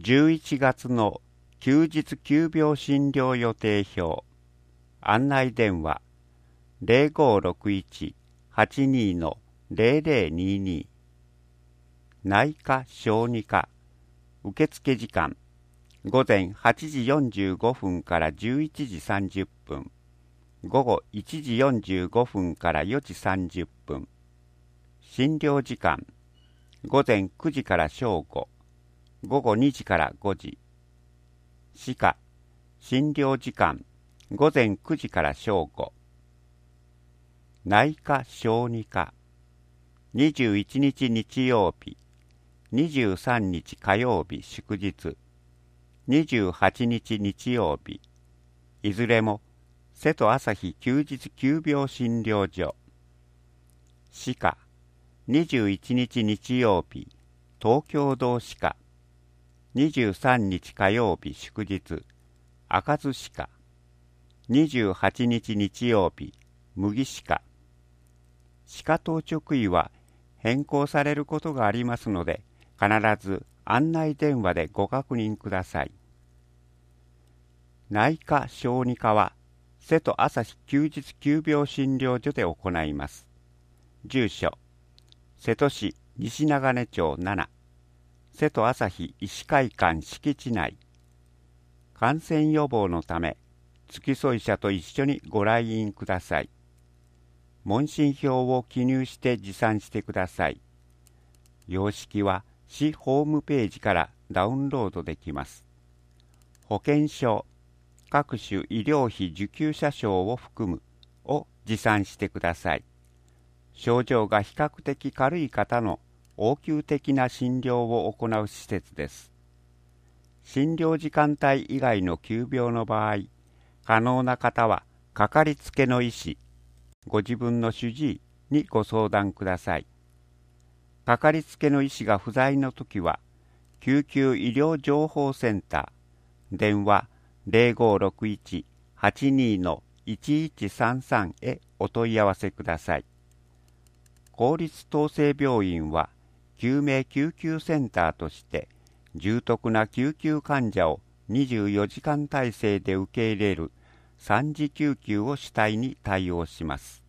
11月の休日急病診療予定表。案内電話 0561-82-0022。内科小児科受付時間午前8時45分から11時30分、午後1時45分から4時30分。診療時間午前9時から正午、午後2時から5時。歯科診療時間午前9時から正午。内科小児科21日日曜日、23日火曜日祝日、28日日曜日、いずれも瀬戸朝日休日急病診療所。歯科21日日曜日、東京道歯科、23日火曜日祝日、赤津歯科、28日日曜日、麦歯科。歯科当直医は変更されることがありますので、必ず案内電話でご確認ください。内科小児科は瀬戸朝日休日急病診療所で行います。住所瀬戸市西長根町7、瀬戸朝日医師会館敷地内。感染予防のため付き添い者と一緒にご来院ください。問診票を記入して持参してください。様式は市ホームページからダウンロードできます。保険証、各種医療費受給者証を含むを持参してください。症状が比較的軽い方の応急的な診療を行う施設です。診療時間帯以外の急病の場合、可能な方はかかりつけの医師、ご自分の主治医にご相談ください。かかりつけの医師が不在のときは、救急医療情報センター、電話 0561-82-1133 へお問い合わせください。公立統制病院は、救命救急センターとして、重篤な救急患者を24時間体制で受け入れる3次救急を主体に対応します。